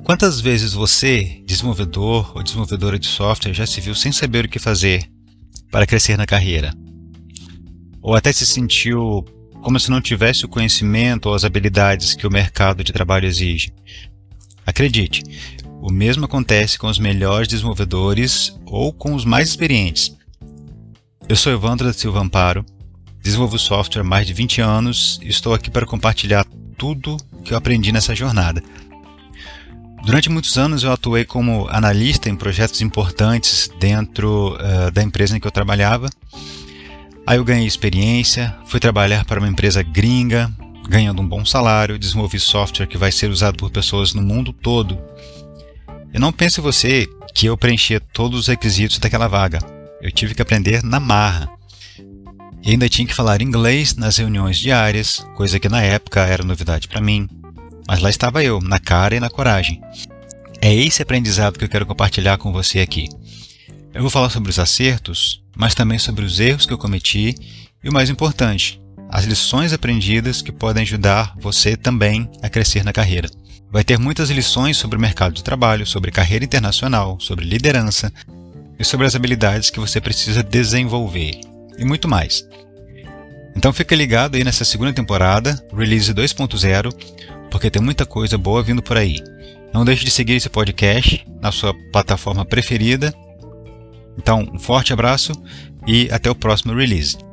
Quantas vezes você, desenvolvedor ou desenvolvedora de software, já se viu sem saber o que fazer para crescer na carreira? Ou até se sentiu como se não tivesse o conhecimento ou as habilidades que o mercado de trabalho exige? Acredite, o mesmo acontece com os melhores desenvolvedores ou com os mais experientes. Eu sou Evandro da Silva Amparo, desenvolvo software há mais de 20 anos e estou aqui para compartilhar tudo o que eu aprendi nessa jornada. Durante muitos anos eu atuei como analista em projetos importantes dentro da empresa em que eu trabalhava. Aí eu ganhei experiência, fui trabalhar para uma empresa gringa, ganhando um bom salário, desenvolvi software que vai ser usado por pessoas no mundo todo. E não pense você que eu preenchia todos os requisitos daquela vaga. Eu tive que aprender na marra. E ainda tinha que falar inglês nas reuniões diárias, coisa que na época era novidade para mim. Mas lá estava eu, na cara e na coragem. É esse aprendizado que eu quero compartilhar com você aqui. Eu vou falar sobre os acertos, mas também sobre os erros que eu cometi e o mais importante, as lições aprendidas que podem ajudar você também a crescer na carreira. Vai ter muitas lições sobre o mercado de trabalho, sobre carreira internacional, sobre liderança e sobre as habilidades que você precisa desenvolver e muito mais. Então fica ligado aí nessa segunda temporada, Release 2.0, porque tem muita coisa boa vindo por aí. Não deixe de seguir esse podcast na sua plataforma preferida. Então, um forte abraço e até o próximo release.